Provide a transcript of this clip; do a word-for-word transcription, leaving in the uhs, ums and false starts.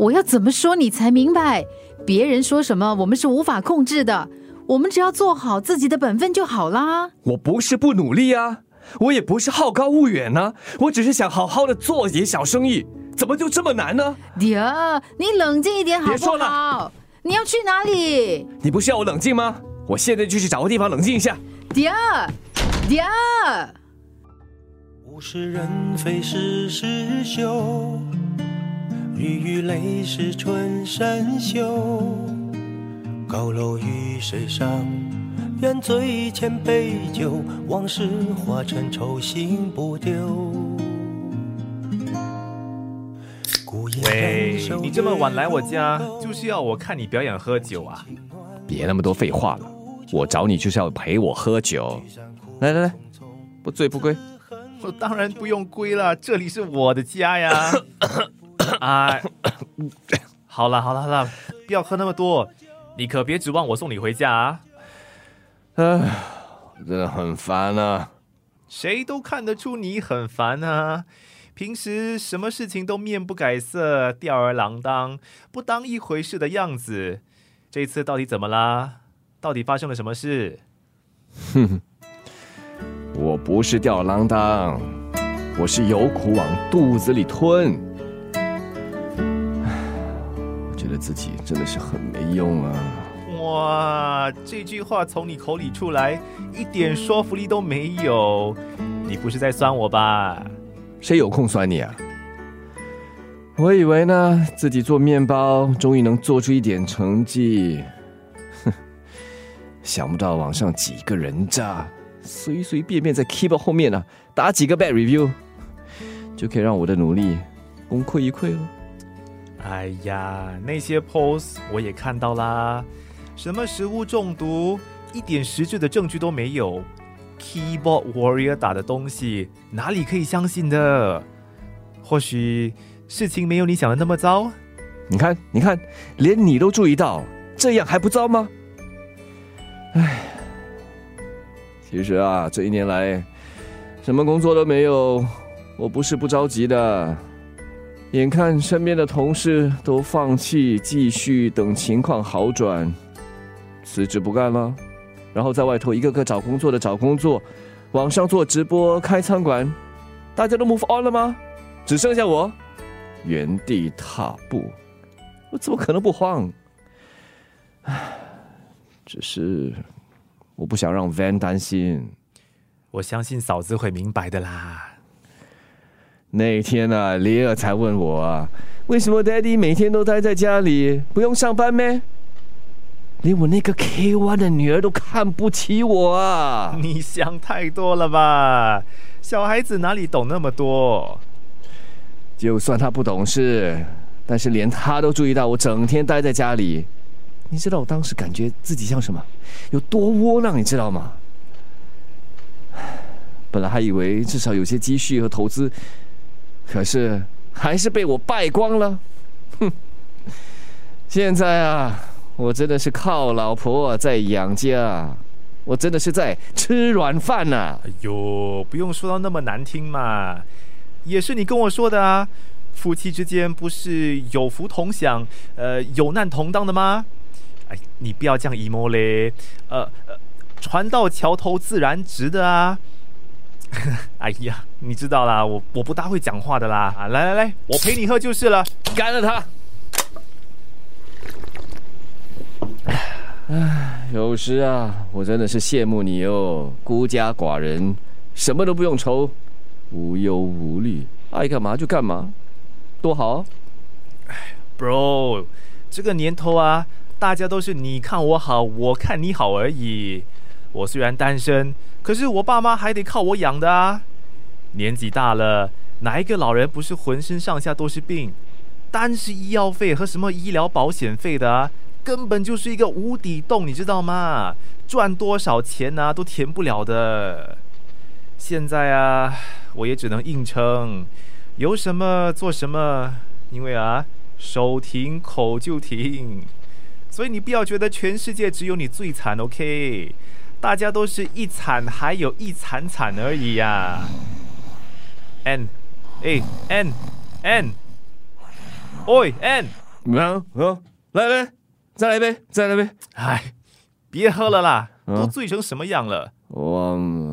我要怎么说你才明白？别人说什么我们是无法控制的，我们只要做好自己的本分就好啦。 我不是不努力啊，我也不是好高骛远啊，我只是想好好的做点小生意，怎么就这么难呢？ 爹，你冷静一点好不好？ 别说了， 你要去哪里？ 你不是要我冷静吗？我现在就去找个地方冷静一下。 爹，爹。 物是人非事事休，日与泪是春山秀。高楼与水上，愿醉千杯酒，往事化成愁心不丢。 喂，你这么晚来我家，就是要我看你表演喝酒啊？ 别那么多废话了，我找你就是要陪我喝酒。来来来，不醉不归。 我当然不用归了，这里是我的家呀。哎，好了好了好了，不要喝那么多，你可别指望我送你回家啊。 唉，真的很烦啊。 谁都看得出你很烦啊，平时什么事情都面不改色，吊儿郎当，不当一回事的样子。这次到底怎么啦？到底发生了什么事？ 哼哼，我不是吊儿郎当，我是有苦往肚子里吞。我觉得自己真的是很没用啊。 哇，这句话从你口里出来，一点说服力都没有。你不是在酸我吧？ 谁有空酸你啊？我以为呢，自己做面包终于能做出一点成绩，哼，想不到网上几个人渣，随随便便在 keyboard 后面呢、啊、打几个 bad review， 就可以让我的努力功亏一篑了。 哎呀，那些 post 我也看到啦，什么食物中毒，一点实质的证据都没有。Keyboard Warrior 打的东西哪里可以相信的？或许事情没有你想的那么糟。 你看你看，连你都注意到，这样还不糟吗？唉，其实啊，这一年来什么工作都没有，我不是不着急的。眼看身边的同事都放弃继续，等情况好转，辞职不干了，然后在外头一个个找工作的找工作，网上做直播开餐馆，大家都 move on 了吗？只剩下我原地踏步，我怎么可能不慌？只是我不想让 Van 担心。 我相信嫂子会明白的啦。 那天啊，李尔才问我啊，为什么 Daddy 每天都待在家里，不用上班咩？连我那个 K 一 的女儿都看不起我啊！ 你想太多了吧？小孩子哪里懂那么多？ 就算他不懂事，但是连他都注意到我整天待在家里。你知道我当时感觉自己像什么？有多窝囊，你知道吗？本来还以为至少有些积蓄和投资，可是还是被我败光了。哼！现在啊，我真的是靠老婆在养家，我真的是在吃软饭啊。 哎呦，不用说到那么难听嘛，也是你跟我说的啊。夫妻之间不是有福同享，呃，有难同当的吗？哎，你不要这样 emo 嘞，呃呃，船到桥头自然直的啊。哎呀，你知道啦，我我不大会讲话的啦。啊，来来来，我陪你喝就是了， 干了他！唉，有时啊，我真的是羡慕你哦，孤家寡人，什么都不用愁，无忧无虑，爱干嘛就干嘛，多好。 哎 ，bro， 这个年头啊，大家都是你看我好，我看你好而已。我虽然单身，可是我爸妈还得靠我养的啊。年纪大了，哪一个老人不是浑身上下都是病？单是医药费和什么医疗保险费的啊，根本就是一个无底洞，你知道吗？赚多少钱啊，都填不了的。现在啊，我也只能硬撑，有什么做什么，因为啊，手停口就停。所以你不要觉得全世界只有你最惨 ，OK？大家都是一惨还有一惨惨而已呀、啊。N， 哎 ，N，N， oi N， 怎么样？哦，来来，再来一杯，再来一杯。 哎，别喝了啦， 嗯都醉成什么样了？ 我